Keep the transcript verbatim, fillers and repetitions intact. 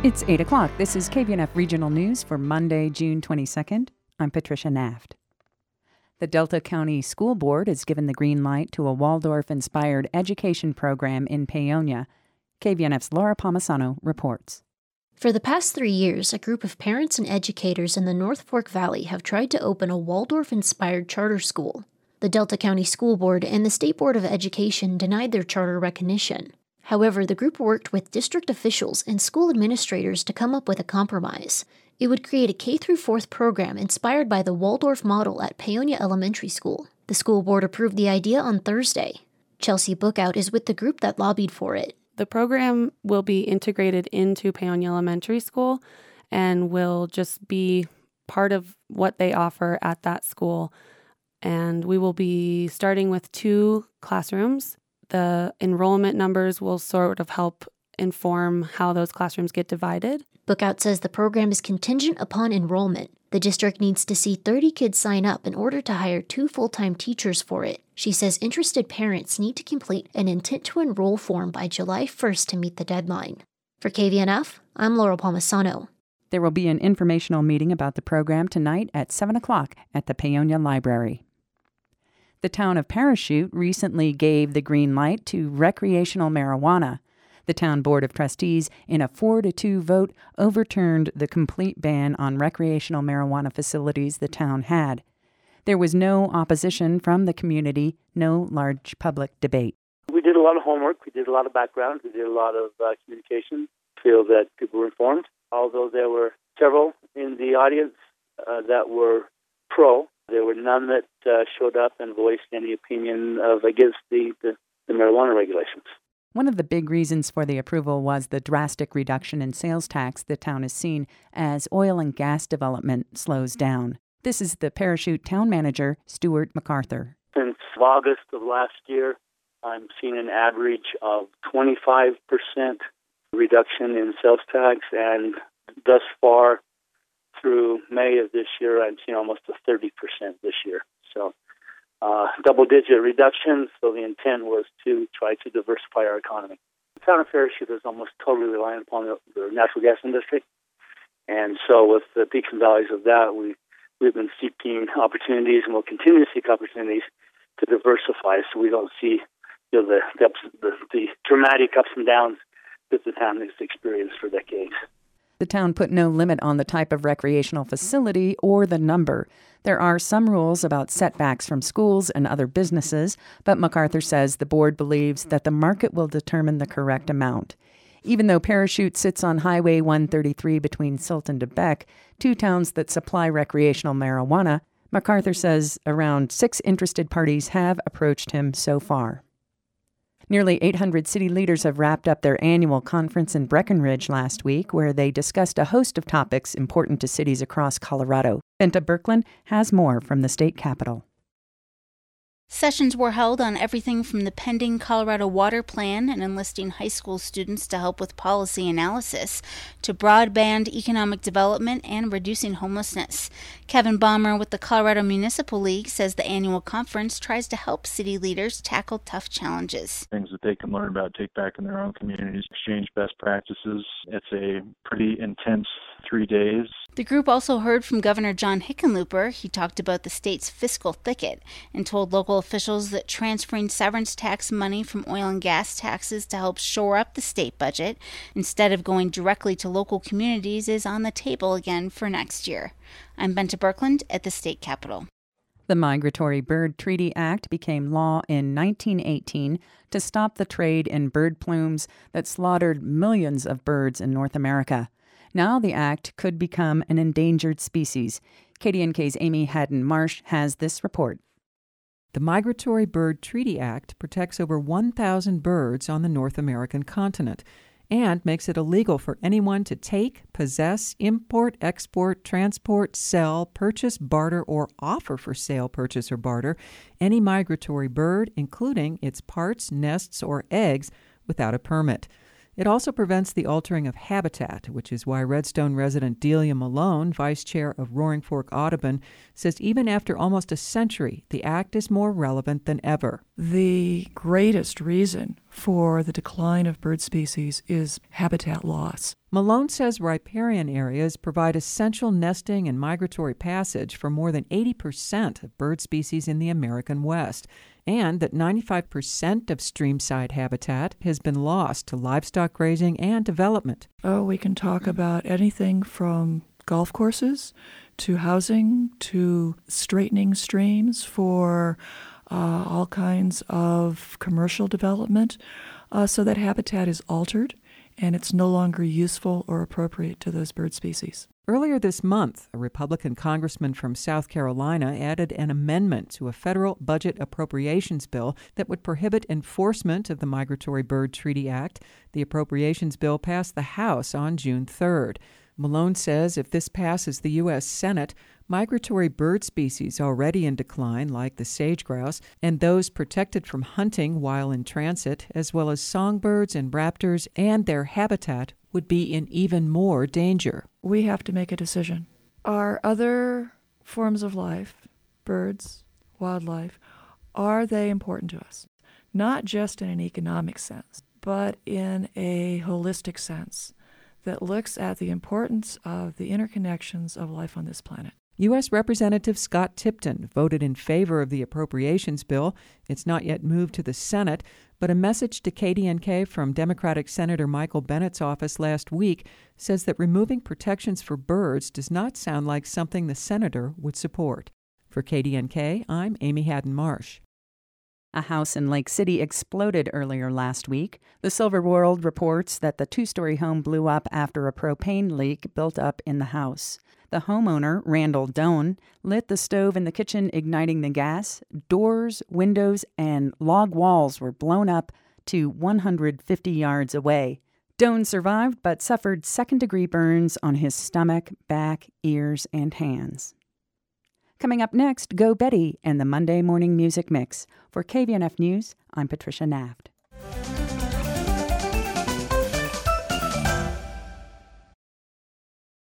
It's eight o'clock. This is K V N F Regional News for Monday, June twenty-second. I'm Patricia Naft. The Delta County School Board has given the green light to a Waldorf-inspired education program in Paonia. K V N F's Laura Palmisano reports. For the past three years, a group of parents and educators in the North Fork Valley have tried to open a Waldorf-inspired charter school. The Delta County School Board and the State Board of Education denied their charter recognition. However, the group worked with district officials and school administrators to come up with a compromise. It would create a K through fourth program inspired by the Waldorf model at Paonia Elementary School. The school board approved the idea on Thursday. Chelsea Bookout is with the group that lobbied for it. The program will be integrated into Paonia Elementary School and will just be part of what they offer at that school. And we will be starting with two classrooms. The enrollment numbers will sort of help inform how those classrooms get divided. Bookout says the program is contingent upon enrollment. The district needs to see thirty kids sign up in order to hire two full-time teachers for it. She says interested parents need to complete an intent to enroll form by July first to meet the deadline. For K V N F, I'm Laura Palmisano. There will be an informational meeting about the program tonight at seven o'clock at the Paonia Library. The town of Parachute recently gave the green light to recreational marijuana. The town board of trustees, in a four to two vote, overturned the complete ban on recreational marijuana facilities the town had. There was no opposition from the community, no large public debate. We did a lot of homework. We did a lot of background. We did a lot of uh, communication. Feel that people were informed. Although there were several in the audience uh, that were pro, there were none that uh, showed up and voiced any opinion of against the, the, the marijuana regulations. One of the big reasons for the approval was the drastic reduction in sales tax the town has seen as oil and gas development slows down. This is the Parachute town manager, Stuart MacArthur. Since August of last year, I'm seeing an average of twenty-five percent reduction in sales tax, and thus far through May of this year, I'm seeing almost a thirty percent this year. So uh, double-digit reductions, so the intent was to try to diversify our economy. The town of Parachute is almost totally reliant upon the, the natural gas industry, and so with the peaks and valleys of that, we, we've been seeking opportunities and will continue to seek opportunities to diversify so we don't see you know, the, the, the, the dramatic ups and downs that the town has experienced for decades. The town put no limit on the type of recreational facility or the number. There are some rules about setbacks from schools and other businesses, but MacArthur says the board believes that the market will determine the correct amount. Even though Parachute sits on Highway one thirty-three between Silt and Debec, two towns that supply recreational marijuana, MacArthur says around six interested parties have approached him so far. Nearly eight hundred city leaders have wrapped up their annual conference in Breckenridge last week, where they discussed a host of topics important to cities across Colorado. Benta Birkeland has more from the state capitol. Sessions were held on everything from the pending Colorado Water Plan and enlisting high school students to help with policy analysis, to broadband economic development and reducing homelessness. Kevin Baumer with the Colorado Municipal League says the annual conference tries to help city leaders tackle tough challenges. Things that they can learn about, take back in their own communities, exchange best practices. It's a pretty intense three days. The group also heard from Governor John Hickenlooper. He talked about the state's fiscal thicket and told local officials that transferring severance tax money from oil and gas taxes to help shore up the state budget instead of going directly to local communities is on the table again for next year. I'm Benta Birkeland at the state capitol. The Migratory Bird Treaty Act became law in nineteen eighteen to stop the trade in bird plumes that slaughtered millions of birds in North America. Now the act could become an endangered species. K D N K's Amy Haddon-Marsh has this report. The Migratory Bird Treaty Act protects over one thousand birds on the North American continent and makes it illegal for anyone to take, possess, import, export, transport, sell, purchase, barter, or offer for sale, purchase, or barter any migratory bird, including its parts, nests, or eggs, without a permit. It also prevents the altering of habitat, which is why Redstone resident Delia Malone, vice chair of Roaring Fork Audubon, says even after almost a century, the act is more relevant than ever. The greatest reason for the decline of bird species is habitat loss. Malone says riparian areas provide essential nesting and migratory passage for more than eighty percent of bird species in the American West, and that ninety-five percent of streamside habitat has been lost to livestock grazing and development. Oh, we can talk about anything from golf courses to housing to straightening streams for uh, all kinds of commercial development, uh, so that habitat is altered and it's no longer useful or appropriate to those bird species. Earlier this month, a Republican congressman from South Carolina added an amendment to a federal budget appropriations bill that would prohibit enforcement of the Migratory Bird Treaty Act. The appropriations bill passed the House on June third. Malone says if this passes the U S Senate, migratory bird species already in decline, like the sage-grouse, and those protected from hunting while in transit, as well as songbirds and raptors and their habitat, would be in even more danger. We have to make a decision. Are other forms of life, birds, wildlife, are they important to us? Not just in an economic sense, but in a holistic sense that looks at the importance of the interconnections of life on this planet. U S Representative Scott Tipton voted in favor of the appropriations bill. It's not yet moved to the Senate, but a message to K D N K from Democratic Senator Michael Bennett's office last week says that removing protections for birds does not sound like something the senator would support. For K D N K, I'm Amy Haddon-Marsh. A house in Lake City exploded earlier last week. The Silver World reports that the two-story home blew up after a propane leak built up in the house. The homeowner, Randall Doan, lit the stove in the kitchen, igniting the gas. Doors, windows, and log walls were blown up to one hundred fifty yards away. Doan survived but suffered second-degree burns on his stomach, back, ears, and hands. Coming up next, Go Betty and the Monday Morning Music Mix. For K V N F News, I'm Patricia Naft.